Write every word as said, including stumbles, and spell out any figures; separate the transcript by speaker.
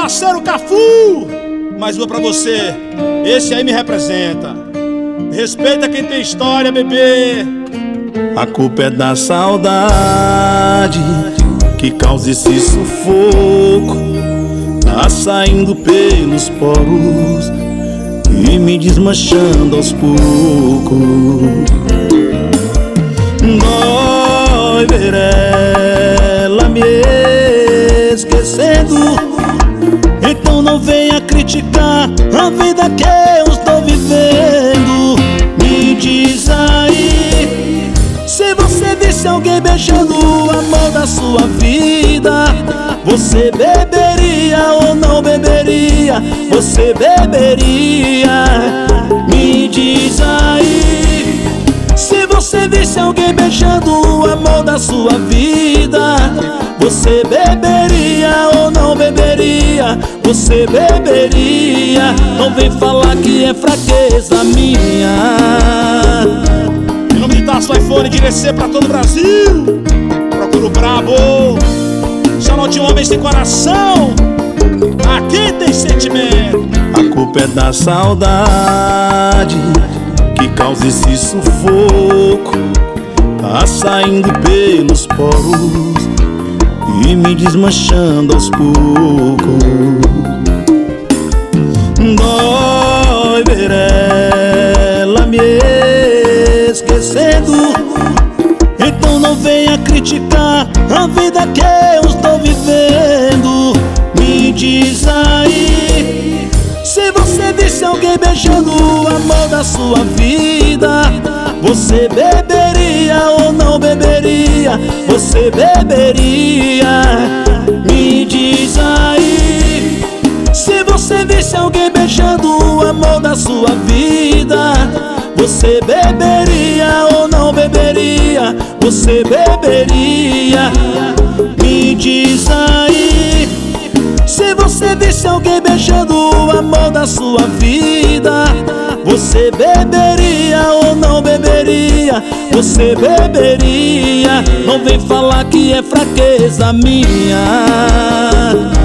Speaker 1: parceiro Cafu, mais uma pra você. Esse aí me representa. Respeita quem tem história, bebê.
Speaker 2: A culpa é da saudade que causa esse sufoco. Tá saindo pelos poros e me desmanchando aos poucos. Dói ver ela me esquecendo. Então não venha criticar a vida que eu estou vivendo. Me diz aí, se você visse alguém beijando o amor da sua vida, você beberia ou não beberia? Você beberia? Me diz aí, se você visse alguém beijando o amor da sua vida, você beberia ou não beberia? Você beberia? Não vem falar que é fraqueza minha.
Speaker 1: Em nome de Tasso iPhone, direcê pra todo o Brasil. Procura o brabo. Só não tinha um homem sem coração. Aqui tem sentimento.
Speaker 2: A culpa é da saudade que causa esse sufoco. Tá saindo pelos poros e me desmanchando aos poucos. Dói ver ela me esquecendo. Então não venha criticar a vida que eu estou vivendo. Me diz aí, se você visse alguém beijando o amor da sua vida, você beberia ou não beberia? Você beberia? Me diz aí, se você visse alguém beijando o amor da sua vida, você beberia ou não beberia? Você beberia? Me diz aí, se você visse alguém beijando o amor da sua vida, você beberia ou não beberia? Você beberia? Não vem falar que é fraqueza minha.